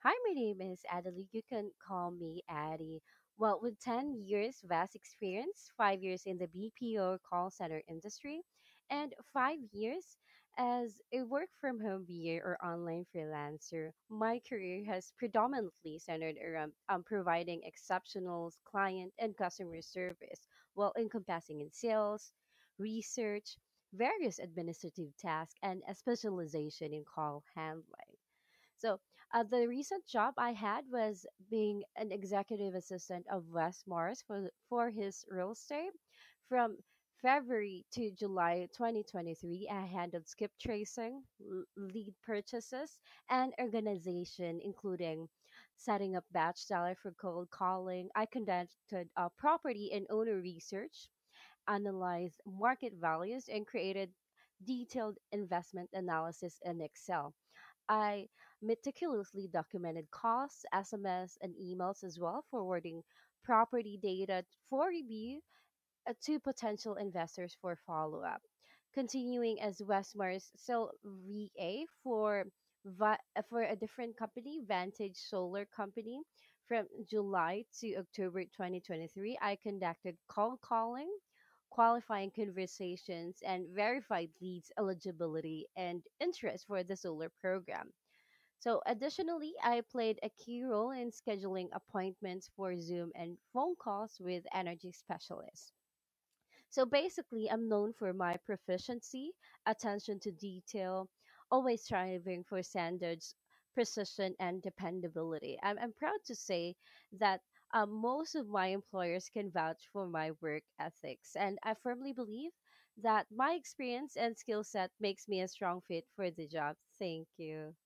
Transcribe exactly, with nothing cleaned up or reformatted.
Hi, my name is Adelie. You can call me Addie. Well, with ten years vast experience, five years in the B P O call center industry, and five years as a work from home V A or online freelancer, my career has predominantly centered around um, providing exceptional client and customer service while encompassing in sales, research, various administrative tasks, and a specialization in call handling. So, uh, the recent job I had was being an executive assistant of Wes Mars for for his real estate. From February to July twenty twenty-three, I handled skip tracing, l- lead purchases, and organization, including setting up batch dialer for cold calling. I conducted uh, property and owner research, analyzed market values, and created detailed investment analysis in Excel. I meticulously documented costs, S M S, and emails as well, forwarding property data for review uh, to potential investors for follow up. Continuing as Westmar's sole V A for va- uh, for a different company, Vantage Solar Company, from July to October twenty twenty-three, I conducted cold calling, qualifying conversations, and verified leads eligibility and interest for the solar program. So, additionally, I played a key role in scheduling appointments for Zoom and phone calls with energy specialists. So, basically, I'm known for my proficiency, attention to detail, always striving for standards, precision, and dependability. I'm, I'm proud to say that um, most of my employers can vouch for my work ethics, and I firmly believe that my experience and skill set makes me a strong fit for the job. Thank you.